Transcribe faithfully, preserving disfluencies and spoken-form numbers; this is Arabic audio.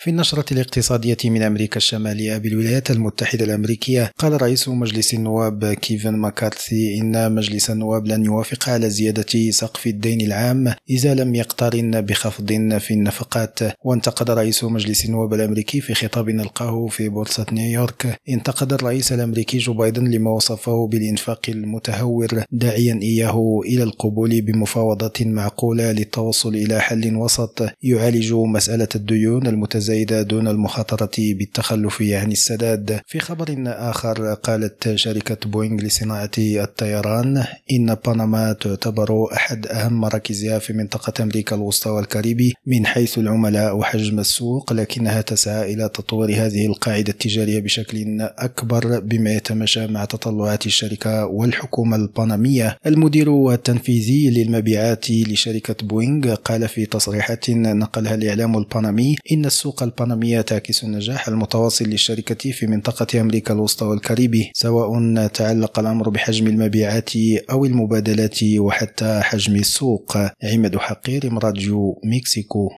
في النشرة الاقتصادية من أمريكا الشمالية بالولايات المتحدة الأمريكية، قال رئيس مجلس النواب كيفن ماكارثي إن مجلس النواب لن يوافق على زيادة سقف الدين العام إذا لم يقترن بخفض في النفقات. وانتقد رئيس مجلس النواب الأمريكي في خطاب نلقاه في بورصة نيويورك، انتقد الرئيس الأمريكي جو بايدن لما وصفه بالإنفاق المتهور، داعيا إياه إلى القبول بمفاوضات معقولة للتوصل إلى حل وسط يعالج مسألة الديون المتزايدة دون المخاطرة بالتخلف عن السداد. في خبر آخر، قالت شركة بوينغ لصناعة الطيران إن بنما تعتبر أحد أهم مراكزها في منطقة أمريكا الوسطى والكاريبي من حيث العملاء وحجم السوق، لكنها تسعى إلى تطوير هذه القاعدة التجارية بشكل أكبر بما يتماشى مع تطلعات الشركة والحكومة البنمية. المدير التنفيذي للمبيعات لشركة بوينغ قال في تصريحات نقلها الإعلام البنمي إن السوق البنمية تعكس النجاح المتواصل للشركة في منطقة أمريكا الوسطى والكاريبي، سواء تعلق الأمر بحجم المبيعات أو المبادلات وحتى حجم السوق. عماد حقير، راديو مكسيكو.